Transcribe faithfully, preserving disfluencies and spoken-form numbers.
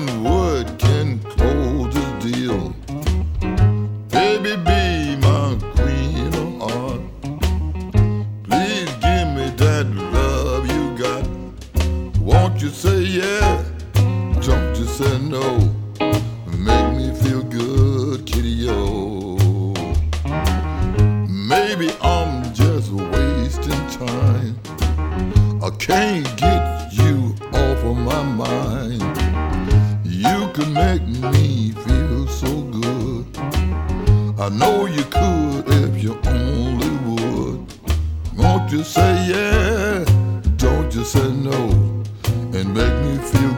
one word can close this deal. Baby, be my queen of heart. Please give me that love you got. Won't you say yeah? Don't you say no? Make me feel good, kitty-o. Maybe I'm just wasting time. I can't get you off of my mind. You could make me feel so good. I know you could if you only would. Won't you say yeah? Don't you say no? And make me feel